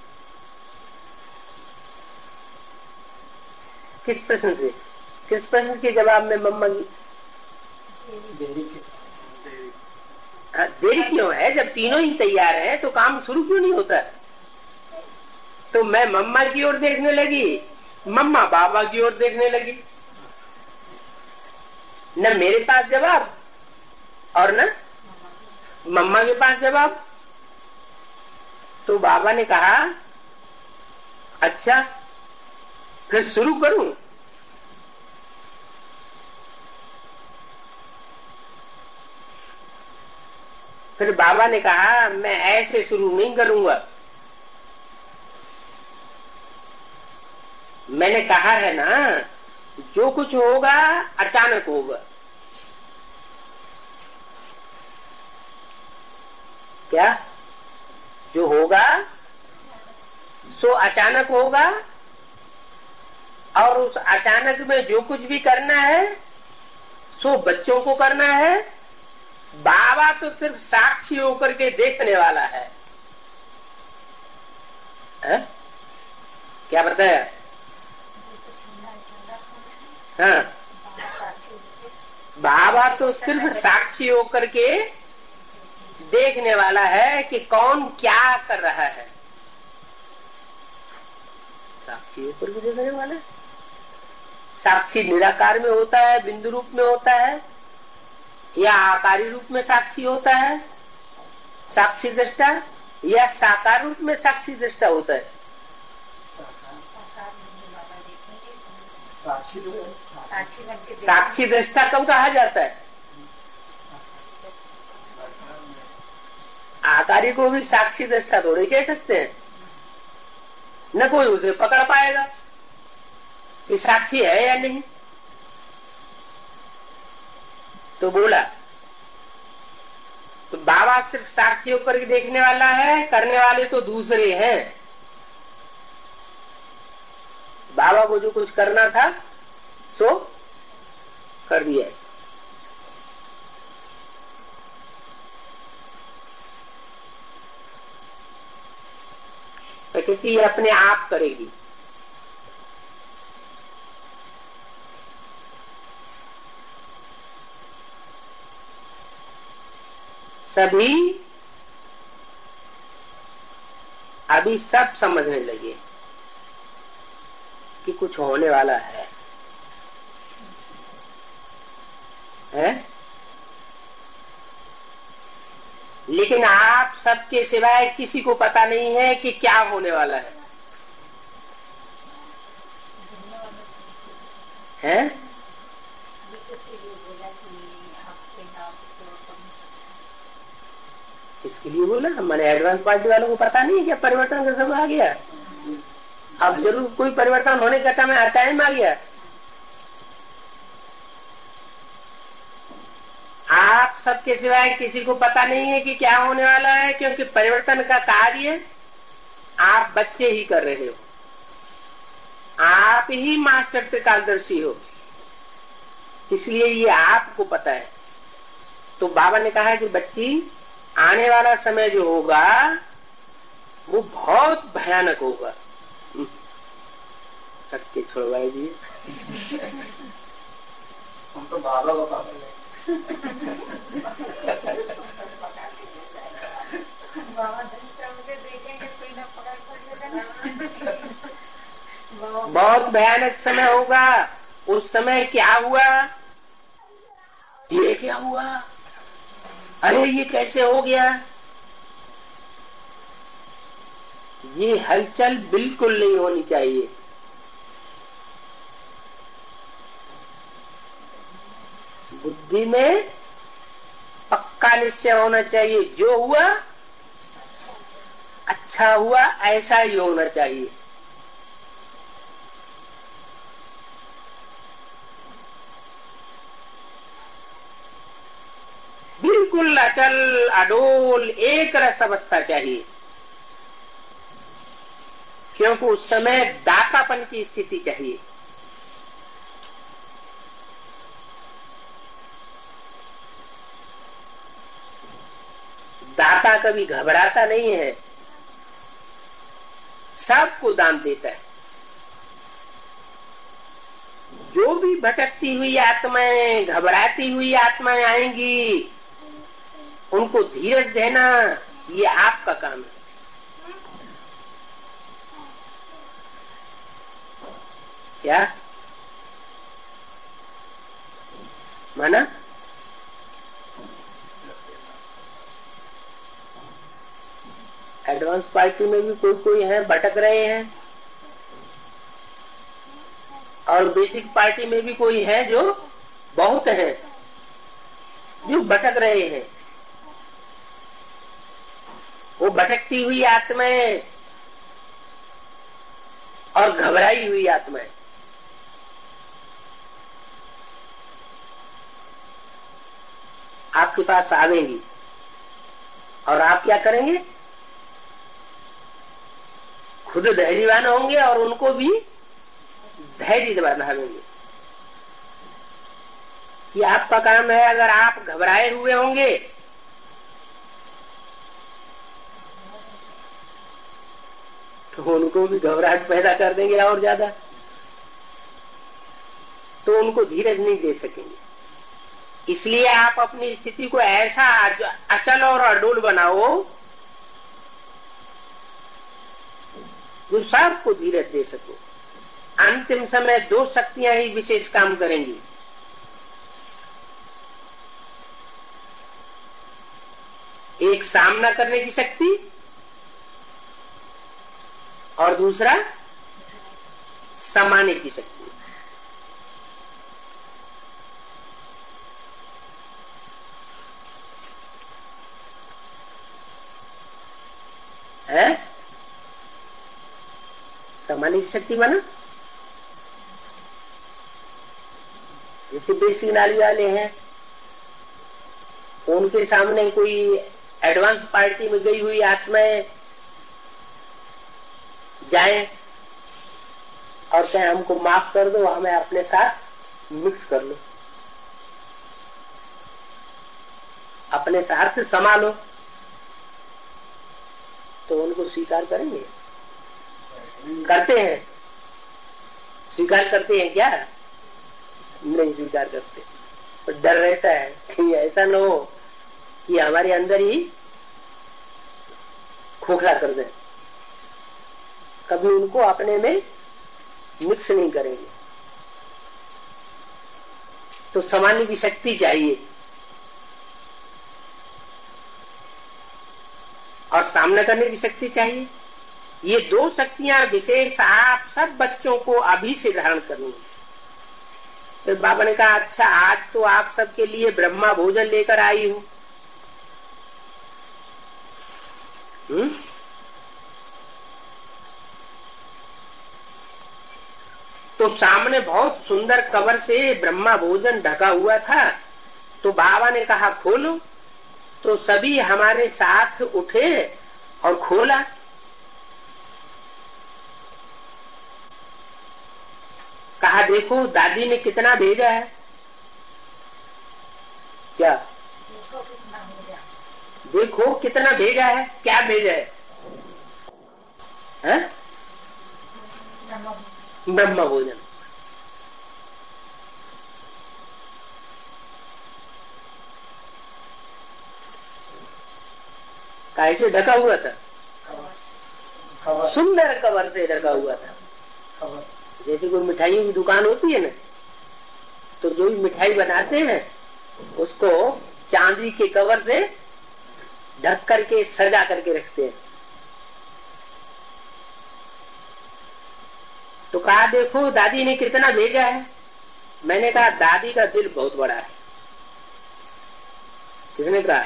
किस प्रश्न से? किस प्रश्न के जवाब में मम्मा की देरी देरी क्यों है? जब तीनों ही तैयार हैं तो काम शुरू क्यों नहीं होता? तो मैं मम्मा की ओर देखने लगी, मम्मा बाबा की ओर देखने लगी। न मेरे पास जवाब और न मम्मा के पास जवाब। तो बाबा ने कहा अच्छा फिर शुरू करूं? फिर बाबा ने कहा मैं ऐसे शुरू नहीं करूंगा, मैंने कहा है ना जो कुछ होगा अचानक होगा। क्या? जो होगा सो अचानक होगा, और उस अचानक में जो कुछ भी करना है सो बच्चों को करना है। बाबा तो सिर्फ साक्षी होकर के देखने वाला है, है? क्या बताया? हाँ, बाबा तो सिर्फ साक्षी होकर के देखने वाला है कि कौन क्या कर रहा है। साक्षी होकर के देखने वाला है। साक्षी निराकार में होता है, बिंदु रूप में होता है, या आकारी रूप में साक्षी होता है साक्षी दृष्टा, या साकार रूप में साक्षी दृष्टा होता है। साक्षी दृष्टा कब कहा जाता है? आकारी को भी साक्षी दृष्टा थोड़े कह सकते हैं, न कोई उसे पकड़ पाएगा कि साक्षी है या नहीं। तो बोला तो बाबा सिर्फ साक्षी होकर के देखने वाला है, करने वाले तो दूसरे हैं। बाबा को जो कुछ करना था सो कर दिया। प्रकृति अपने आप करेगी। सभी अभी सब समझने लगे कि कुछ होने वाला है, है? लेकिन आप सबके सिवाय किसी को पता नहीं है कि क्या होने वाला है, है? इसके लिए बोला मैंने एडवांस पार्टी वालों को पता नहीं है क्या परिवर्तन का समय आ गया। अब जरूर कोई परिवर्तन होने का समय टाइम आ गया। आप सबके सिवाय किसी को पता नहीं है कि क्या होने वाला है, क्योंकि परिवर्तन का कार्य आप बच्चे ही कर रहे हो, आप ही मास्टर से कालदर्शी हो, इसलिए ये आपको पता है। तो बाबा ने कहा कि बच्ची आने वाला समय जो होगा वो बहुत भयानक होगा। छक्के छोड़वाए जी, हम तो बाबा को पागल है। बहुत भयानक समय होगा। उस समय क्या हुआ, ये क्या हुआ, अरे ये कैसे हो गया, ये हलचल बिल्कुल नहीं होनी चाहिए। बुद्धि में पक्का निश्चय होना चाहिए, जो हुआ अच्छा हुआ, ऐसा ही होना चाहिए। बिल्कुल अचल अडोल एक रस अवस्था चाहिए, क्योंकि उस समय दातापन की स्थिति चाहिए। दाता कभी घबराता नहीं है, सबको दान देता है। जो भी भटकती हुई आत्माएं, घबराती हुई आत्माएं आएंगी, उनको धीरज देना ये आपका काम है। क्या माना? एडवांस पार्टी में भी कोई कोई है भटक रहे हैं, और बेसिक पार्टी में भी कोई है जो बहुत है जो भटक रहे हैं। वो भटकती हुई आत्माएं और घबराई हुई आत्माएं, आपके पास आवेंगी, और आप क्या करेंगे? खुद धैर्यवान होंगे और उनको भी धैर्य बढ़ावेंगे। कि आपका काम है, अगर आप घबराए हुए होंगे तो उनको भी घबराहट पैदा कर देंगे और ज्यादा, तो उनको धीरज नहीं दे सकेंगे। इसलिए आप अपनी स्थिति को ऐसा अचल और अडोल बनाओ जो सबको धीरज दे सको। अंतिम समय दो शक्तियां ही विशेष काम करेंगी, एक सामना करने की शक्ति और दूसरा समाने की शक्ति। है समाने की शक्ति माना जैसे बेसिक नाली वाले हैं, उनके सामने कोई एडवांस पार्टी में गई हुई आत्माएं जाएं और कहें हमको माफ कर दो, हमें अपने साथ मिक्स कर लो, अपने साथ समा लो, तो उनको स्वीकार करेंगे? करते हैं? स्वीकार करते हैं क्या? नहीं स्वीकार करते। तो डर रहता है कि ऐसा न हो कि हमारे अंदर ही खोखला कर दें, कभी उनको अपने में मिक्स नहीं करेंगे। तो समाने की शक्ति चाहिए और सामना करने की शक्ति चाहिए। ये दो शक्तियां विशेष आप सब बच्चों को अभी से धारण करनी है। फिर बाबा ने कहा, अच्छा आज तो आप सबके लिए ब्रह्मा भोजन लेकर आई हूं। हम्म तो सामने बहुत सुंदर कवर से ब्रह्मा भोजन ढका हुआ था। तो बाबा ने कहा खोलो, तो सभी हमारे साथ उठे और खोला। कहा देखो दादी ने कितना भेजा है। क्या देखो कितना भेजा है, क्या भेजा है, है? ब्रह्म भोजन। कैसे ढका हुआ था? सुंदर कवर से ढका हुआ था। जैसे कोई मिठाइयों की दुकान होती है ना, तो जो भी मिठाई बनाते हैं उसको चांदी के कवर से ढक करके सजा करके रखते हैं। तो कहा देखो दादी ने कितना भेजा है। मैंने कहा दादी का दिल बहुत बड़ा है। किसने कहा?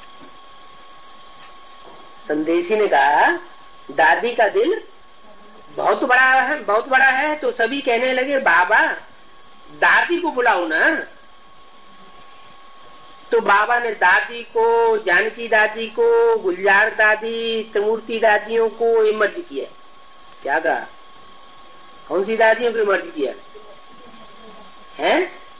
संदेशी ने कहा दादी का दिल बहुत बड़ा है, बहुत बड़ा है। तो सभी कहने लगे बाबा दादी को बुलाओ ना। तो बाबा ने दादी को, जानकी दादी को, गुलजार दादी, त्रिमूर्ति दादियों को इमर्ज किया। क्या कहा? कौन सी दादियों को इमर्ज किया है?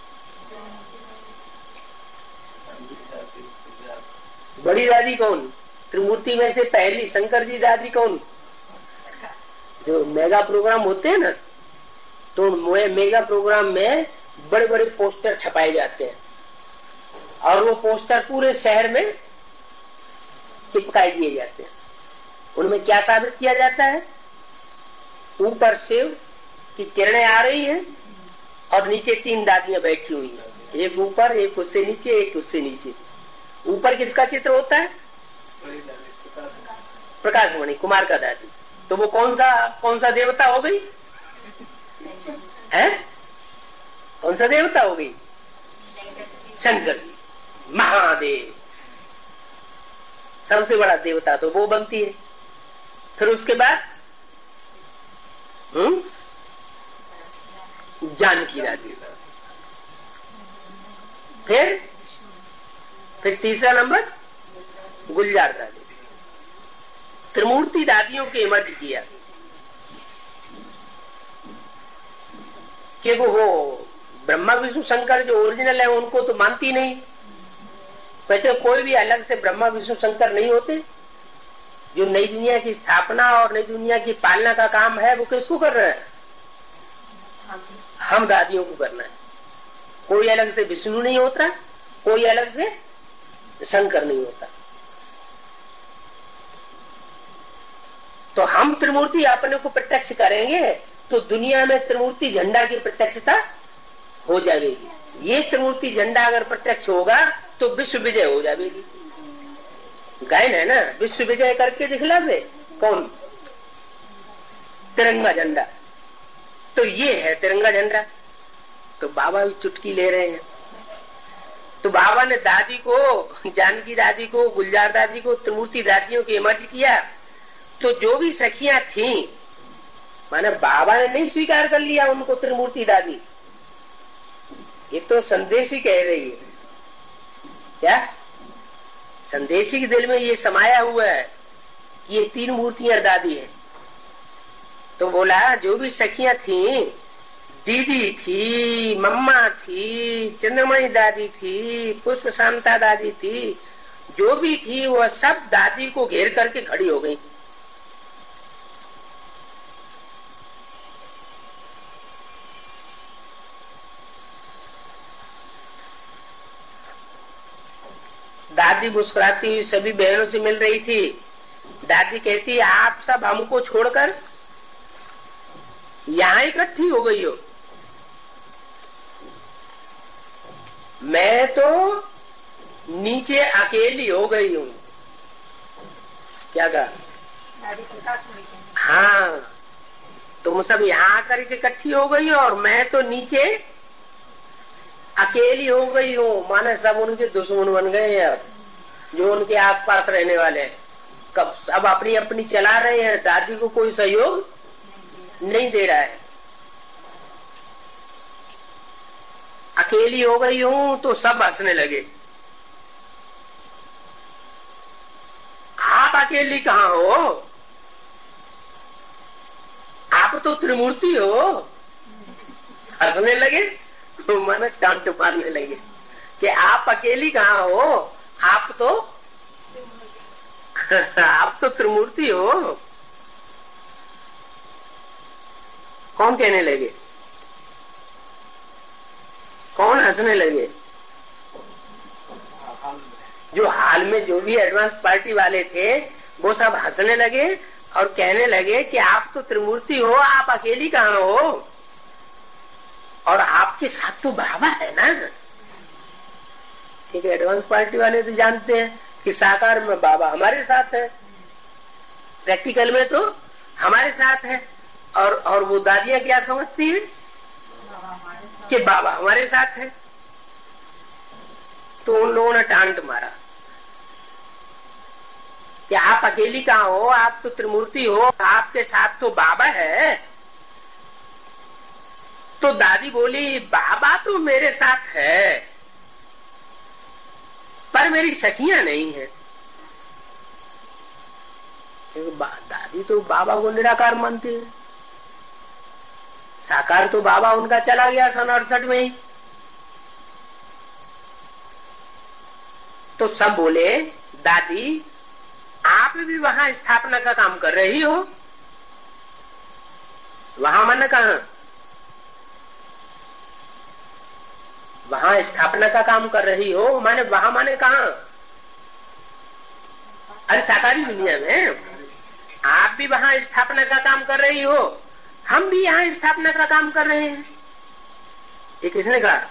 बड़ी दादी कौन? त्रिमूर्ति में से पहली शंकर जी दादी कौन? जो मेगा प्रोग्राम होते हैं ना, तो मेगा प्रोग्राम में बड़े बड़े पोस्टर छपाए जाते हैं और वो पोस्टर पूरे शहर में चिपकाए दिए जाते हैं। उनमें क्या साबित किया जाता है? ऊपर शिव की किरणें आ रही हैं और नीचे तीन दादियां बैठी हुई हैं, एक ऊपर, एक उससे नीचे, एक उससे नीचे। ऊपर किसका चित्र होता है? प्रकाश मणि, कुमार का दादी। तो वो कौन सा कौन सा देवता हो गई है? कौन सा देवता हो गई? शंकर जी, महादेव। सबसे बड़ा देवता तो वो बनती है। फिर उसके बाद हम्म जानकी दादी। फिर फिर तीसरा नंबर गुलजार दादी। त्रिमूर्ति दादियों के इमर्ज किया कि वो ब्रह्मा विष्णु शंकर जो ओरिजिनल है उनको तो मानती नहीं। कहते कोई भी अलग से ब्रह्मा विष्णु शंकर नहीं होते। जो नई दुनिया की स्थापना और नई दुनिया की पालना का काम है वो किसको कर रहे हैं? हम दादियों को करना है। कोई अलग से विष्णु नहीं होता, कोई अलग से शंकर नहीं होता। तो हम त्रिमूर्ति अपने को प्रत्यक्ष करेंगे तो दुनिया में त्रिमूर्ति झंडा की प्रत्यक्षता हो जाएगी। ये त्रिमूर्ति झंडा अगर प्रत्यक्ष होगा तो विश्व विजय हो जाएगी। गायन है ना, विश्व विजय करके दिखला दे कौन? तिरंगा झंडा। तो ये है तिरंगा झंडा। तो बाबा भी चुटकी ले रहे हैं। तो बाबा ने दादी को, जानकी दादी को, गुलजार दादी को, त्रिमूर्ति दादियों के इमर्ज किया। तो जो भी सखियां थी, माने बाबा ने नहीं स्वीकार कर लिया उनको त्रिमूर्ति दादी। ये तो संदेशी कह रही है। क्या संदेशी के दिल में ये समाया हुआ है कि ये तीन मूर्तियां दादी है। तो बोला जो भी सखियां थी, दीदी थी, मम्मा थी, चंद्रमणि दादी थी, पुष्प शांता दादी थी, जो भी थी वह सब दादी को घेर करके खड़ी हो गई। दादी दादी मुस्कुराती हुई सभी बहनों से मिल रही थी। दादी कहती आप सब हमको छोड़कर यहाँ इकट्ठी हो गई हो, मैं तो नीचे अकेली हो गई हूँ। क्या कहा? हाँ, तुम सब यहाँ आकर इकट्ठी हो गई हो और मैं तो नीचे अकेली हो गई हूँ। माने सब उनके दुश्मन बन गए हैं, जो उनके आसपास रहने वाले हैं। कब सब अपनी अपनी चला रहे हैं, दादी को कोई सहयोग नहीं दे रहा है। अकेली हो गई हूँ तो सब हंसने लगे। आप अकेली कहाँ हो? आप तो त्रिमूर्ति हो। हंसने लगे तो मन डांट मारने लगे कि आप अकेली कहाँ हो, आप तो आप तो त्रिमूर्ति हो। कौन कहने लगे? कौन हंसने लगे? जो हाल में जो भी एडवांस पार्टी वाले थे वो सब हंसने लगे और कहने लगे कि आप तो त्रिमूर्ति हो, आप अकेली कहाँ हो, और आपके साथ तो बाबा है ना। ठीक है, एडवांस पार्टी वाले तो जानते हैं कि साकार में बाबा हमारे साथ है, प्रैक्टिकल में तो हमारे साथ है। और और वो दादियां क्या समझती है कि बाबा हमारे साथ है। तो उन लोगों ने टांट मारा कि आप अकेली कहाँ हो, आप तो त्रिमूर्ति हो, आपके साथ तो बाबा है। तो दादी बोली बाबा तो मेरे साथ है पर मेरी सखियां नहीं है। दादी तो बाबा को निराकार मानती है, साकार तो बाबा उनका चला गया सन अड़सठ में ही। तो सब बोले दादी आप भी वहां स्थापना का काम कर रही हो। वहां मन कहा? वहां स्थापना का काम कर रही हो माने वहां माने कहा? अरे साकारी दुनिया में आप भी वहां स्थापना का काम कर रही हो, हम भी यहाँ स्थापना का काम कर रहे हैं। ये किसने कहा?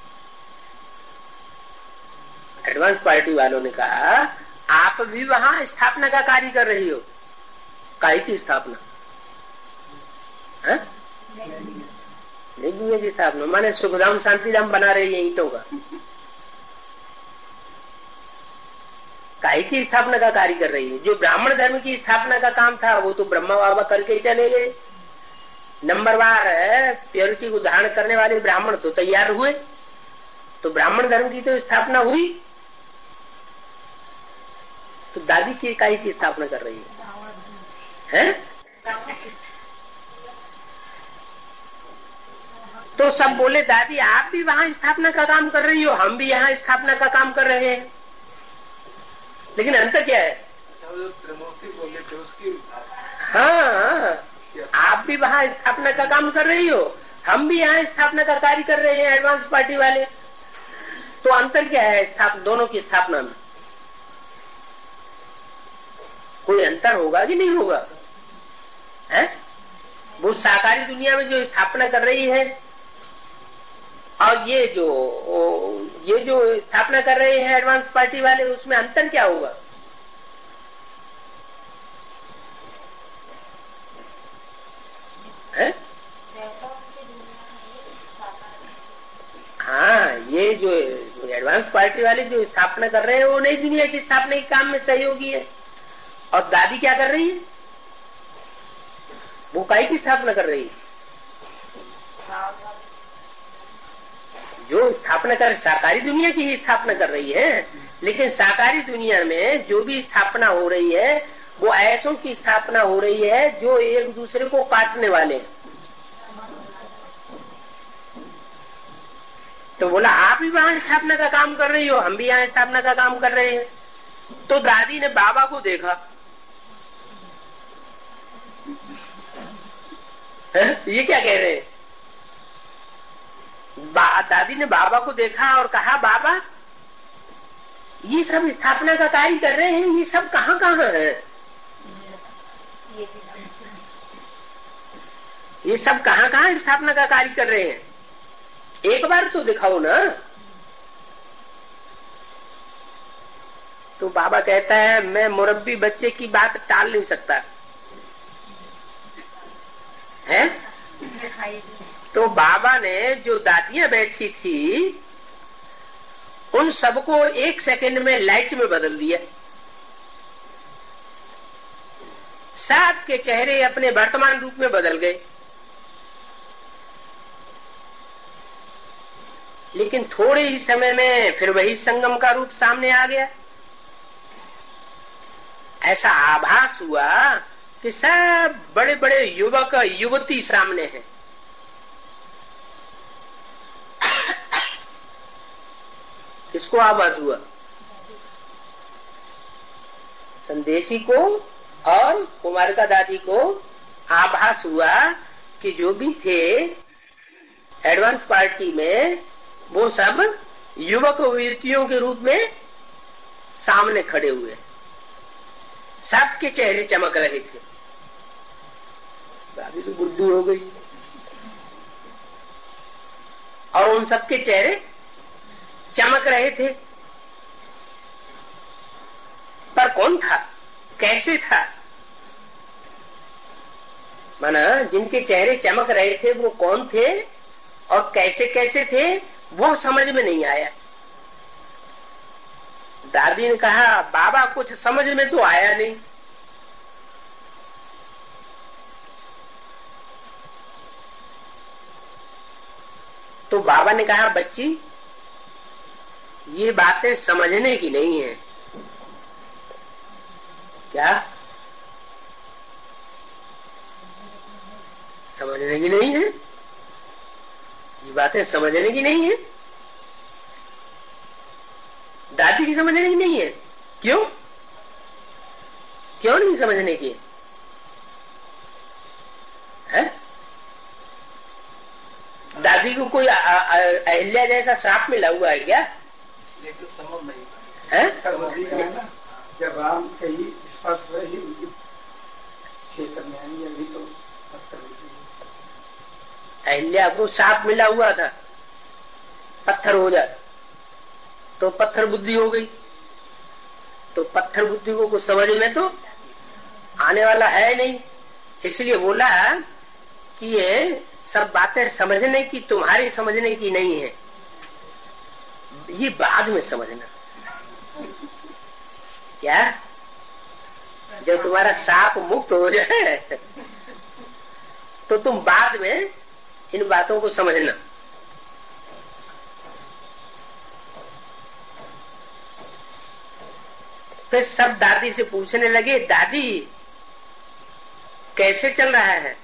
एडवांस पार्टी वालों ने कहा आप भी वहां स्थापना का कार्य कर रही हो। काहे की स्थापना? नई दुनिया की स्थापना माने सुखधाम शांतिधाम बना रही है ईंटों का। काहे की स्थापना का कार्य कर रही है? जो ब्राह्मण धर्म की स्थापना का काम था वो तो ब्रह्मा बाबा करके चले गए। नंबरवार है प्योरिटी को धारण करने वाले ब्राह्मण तो तैयार हुए, तो ब्राह्मण धर्म की तो स्थापना हुई। तो दादी की इकाई की स्थापना कर रही है, है? तो सब बोले दादी आप भी वहां स्थापना का काम कर रही हो, हम भी यहाँ स्थापना का काम कर रहे हैं। लेकिन अंतर क्या है? त्रिमूर्ति बोले थे उसकी। हाँ, आप भी वहां स्थापना का काम कर रही हो, हम भी यहाँ स्थापना का कार्य कर रहे हैं एडवांस पार्टी वाले। तो अंतर क्या है स्थाप दोनों की स्थापना में? कोई अंतर होगा कि नहीं होगा? है? वो साकारी दुनिया में जो स्थापना कर रही है और ये जो ये जो स्थापना कर रहे हैं एडवांस पार्टी वाले, उसमें अंतर क्या होगा? है? हाँ, ये जो एडवांस पार्टी वाले जो स्थापना कर रहे हैं वो नई दुनिया की स्थापना के काम में सहयोगी है। और दादी क्या कर रही है? वो काहे की स्थापना कर रही है? जो स्थापना कर साकारी दुनिया की ही स्थापना कर रही है, लेकिन साकारी दुनिया में जो भी स्थापना हो रही है वो ऐसों की स्थापना हो रही है जो एक दूसरे को काटने वाले। तो बोला आप भी वहां स्थापना का काम कर रही हो, हम भी यहाँ स्थापना का काम कर रहे हैं। तो दादी ने बाबा को देखा, है? ये क्या कह रहे हैं? दादी ने बाबा को देखा और कहा बाबा ये सब स्थापना का कार्य कर रहे हैं, ये सब कहाँ कहाँ है? ये सब कहाँ कहाँ स्थापना का कार्य कर रहे हैं? एक बार तो दिखाओ ना। तो बाबा कहता है मैं मुरब्बी बच्चे की बात टाल नहीं सकता है। तो बाबा ने जो दादियां बैठी थी उन सबको एक सेकंड में लाइट में बदल दिया। सबके चेहरे अपने वर्तमान रूप में बदल गए। लेकिन थोड़े ही समय में फिर वही संगम का रूप सामने आ गया। ऐसा आभास हुआ कि सब बड़े बड़े युवक युवती सामने हैं। किसको आभास हुआ? संदेशी को और कुमारिका दादी को आभास हुआ कि जो भी थे एडवांस पार्टी में वो सब युवक युवतियों के रूप में सामने खड़े हुए। सबके चेहरे चमक रहे थे। दादी तो बुद्धू हो गई और उन सबके चेहरे चमक रहे थे। पर कौन था, कैसे था? माना जिनके चेहरे चमक रहे थे वो कौन थे और कैसे कैसे थे वो समझ में नहीं आया। दादी ने कहा बाबा कुछ समझ में तो आया नहीं। तो बाबा ने कहा बच्ची ये बातें समझने की नहीं है। क्या समझने की नहीं है? ये बातें समझने की नहीं है। दादी की समझने की नहीं है। क्यों क्यों नहीं समझने की है? दादी को कोई अहिल्या जैसा श्राप मिला हुआ है क्या? ये तो समझ नहीं है? जब राम कहीं स्पर्श ही उनके क्षेत्र में आई अभी तो पत्थर अहिल्या को श्राप मिला हुआ था पत्थर हो जाए, तो पत्थर बुद्धि हो गई। तो पत्थर बुद्धि को कुछ समझ में तो आने वाला है नहीं। इसलिए बोला कि ये सब बातें समझने की तुम्हारी समझने की नहीं है, ये बाद में समझना। क्या जब तुम्हारा साप मुक्त हो जाए तो तुम बाद में इन बातों को समझना। फिर सब दादी से पूछने लगे दादी कैसे चल रहा है?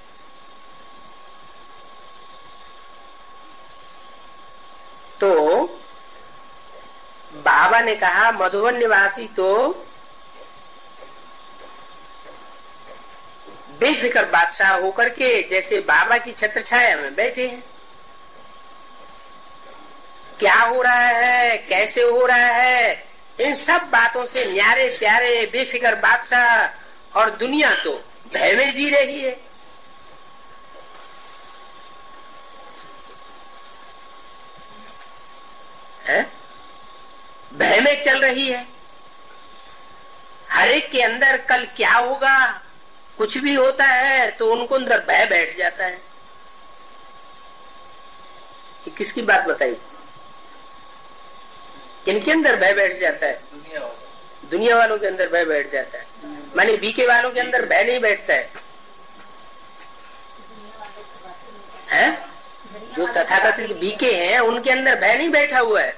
तो बाबा ने कहा मधुबन निवासी तो बेफिक्र बादशाह होकर के जैसे बाबा की छत्र छाया में बैठे हैं। क्या हो रहा है, कैसे हो रहा है, इन सब बातों से न्यारे प्यारे बेफिक्र बादशाह और दुनिया तो भय में जी रही है। है? भय में चल रही है। हर एक के अंदर कल क्या होगा, कुछ भी होता है तो उनको अंदर भय बैठ जाता है। कि किसकी बात बताई? किनके अंदर भय बैठ जाता है? दुनिया वालों दुनिया वालों के अंदर भय बैठ जाता है। माने बीके वालों के अंदर भय नहीं बैठता है, है? जो तथाकथित बीके हैं उनके अंदर भय नहीं बैठा हुआ है।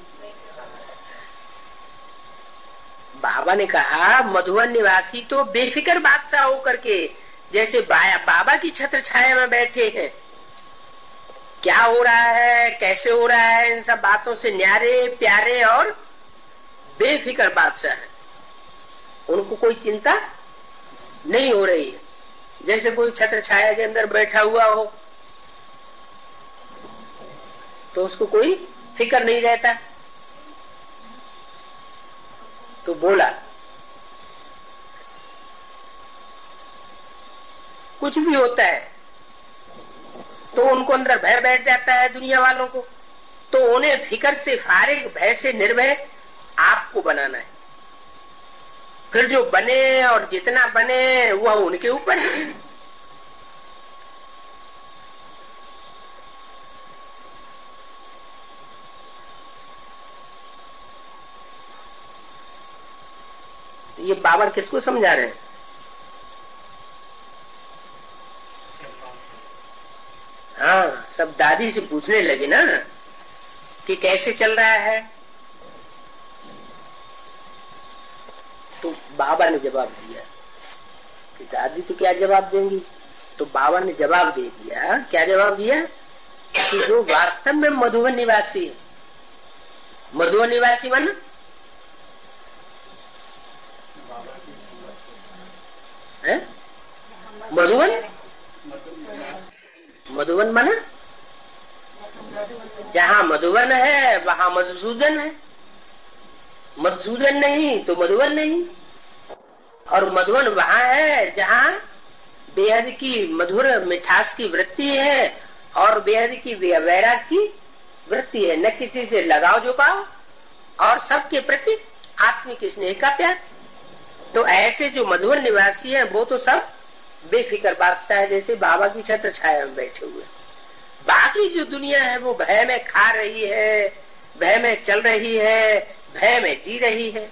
बाबा ने कहा मधुबन निवासी तो बेफिक्र बादशाह होकर के जैसे बाबा की छत्र छाया में बैठे हैं। क्या हो रहा है, कैसे हो रहा है, इन सब बातों से न्यारे प्यारे और बेफिक्र बादशाह है। उनको कोई चिंता नहीं हो रही है। जैसे कोई छत्र छाया के अंदर बैठा हुआ हो तो उसको कोई फिक्र नहीं रहता। बोला, कुछ भी होता है तो उनको अंदर भय बैठ जाता है दुनिया वालों को, तो उन्हें फिक्र से फारिग, भय से निर्भय आपको बनाना है। फिर जो बने और जितना बने वह उनके ऊपर है। ये बाबर किसको समझा रहे हैं? हाँ, सब दादी से पूछने लगे ना कि कैसे चल रहा है, तो बाबा ने जवाब दिया कि दादी तो क्या जवाब देंगी, तो बाबा ने जवाब दे दिया। क्या जवाब दिया? कि जो वास्तव में मधुबन निवासी है, मधुबन निवासी मन है, मधुबन, मधुबन माना जहाँ मधुबन है वहाँ मधुसूदन है, मधुसूदन नहीं तो मधुबन नहीं। और मधुबन वहाँ है जहाँ बेहद की मधुर मिठास की वृत्ति है और बेहद की वैराग की वृत्ति है, न किसी से लगाव झुकाव और सबके प्रति आत्मिक स्नेह का प्यार। तो ऐसे जो मधुबन निवासी हैं वो तो सब बेफिक्र बादशाह जैसे बाबा की छत्र छाया में बैठे हुए। बाकी जो दुनिया है वो भय में खा रही है, भय में चल रही है, भय में जी रही है।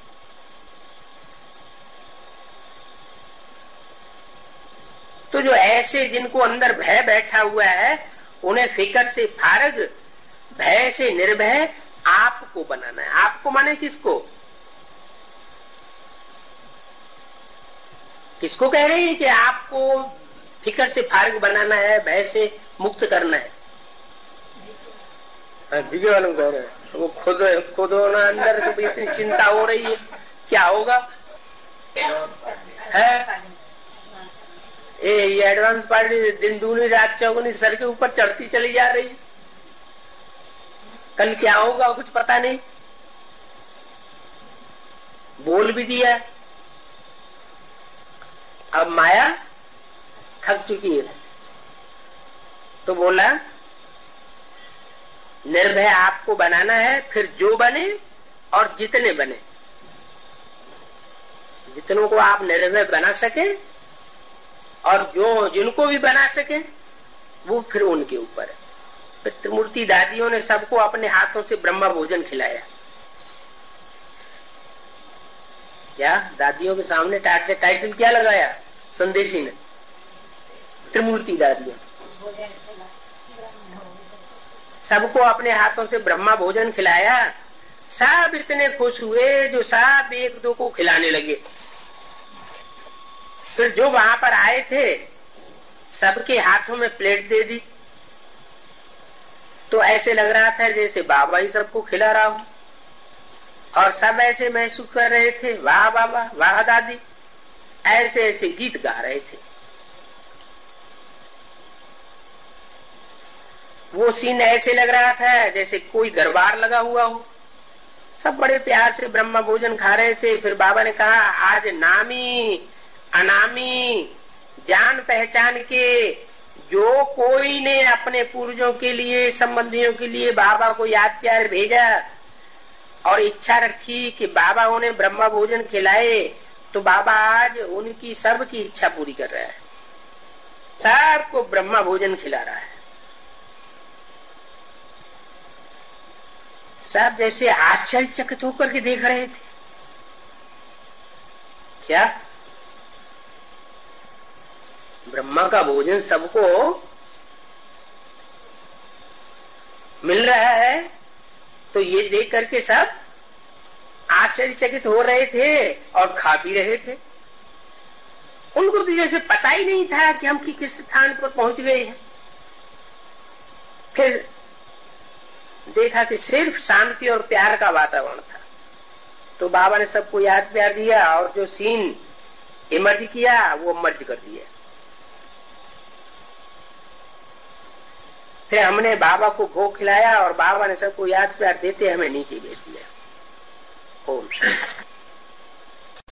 तो जो ऐसे जिनको अंदर भय बैठा हुआ है उन्हें फिक्र से फारग, भय से निर्भय आपको बनाना है। आपको माने किसको? किसको कह रहे हैं कि आपको फिक्र से फारग बनाना है, भय से मुक्त करना है? बीजे वालों कह रहे हैं। वो खुद खुद होना अंदर तो इतनी चिंता हो रही है, क्या होगा है? ये एडवांस पार्टी दिन दूनी रात चौगुनी सर के ऊपर चढ़ती चली जा रही, कल क्या होगा कुछ पता नहीं। बोल भी दिया, अब माया थक चुकी है तो बोला निर्भय आपको बनाना है। फिर जो बने और जितने बने, जितनों को आप निर्भय बना सके और जो जिनको भी बना सके वो फिर उनके ऊपर है। फिर त्रिमूर्ति दादियों ने सबको अपने हाथों से ब्रह्मा भोजन खिलाया। क्या दादियों के सामने टाइटल टाइटल क्या लगाया संदेशी ने? त्रिमूर्ति दादियों सबको अपने हाथों से ब्रह्मा भोजन खिलाया। सब इतने खुश हुए जो सब एक दो को खिलाने लगे। फिर जो वहां पर आए थे सबके हाथों में प्लेट दे दी, तो ऐसे लग रहा था जैसे बाबा ही सबको खिला रहा हो। और सब ऐसे महसूस कर रहे थे, वाह बाबा वाह दादी, ऐसे ऐसे गीत गा रहे थे। वो सीन ऐसे लग रहा था जैसे कोई दरबार लगा हुआ हो। सब बड़े प्यार से ब्रह्मा भोजन खा रहे थे। फिर बाबा ने कहा आज नामी अनामी जान पहचान के जो कोई ने अपने पूर्वजों के लिए, संबंधियों के लिए बाबा को याद प्यार भेजा और इच्छा रखी कि बाबा उन्हें ब्रह्मा भोजन खिलाए, तो बाबा आज उनकी सबकी इच्छा पूरी कर रहा है, सबको ब्रह्मा भोजन खिला रहा है। सब जैसे आश्चर्यचकित होकर के देख रहे थे। क्या ब्रह्मा का भोजन सबको मिल रहा है? तो ये देख करके सब आश्चर्यचकित हो रहे थे और खा भी रहे थे। उनको तो जैसे पता ही नहीं था कि हम कि किस स्थान पर पहुंच गए हैं। फिर देखा कि सिर्फ शांति और प्यार का वातावरण था। तो बाबा ने सबको याद प्यार दिया और जो सीन इमर्ज किया वो मर्ज कर दिया। फिर हमने बाबा को भोग खिलाया और बाबा ने सबको याद प्यार देते हमें नीचे भेज दिया। ओम शांति।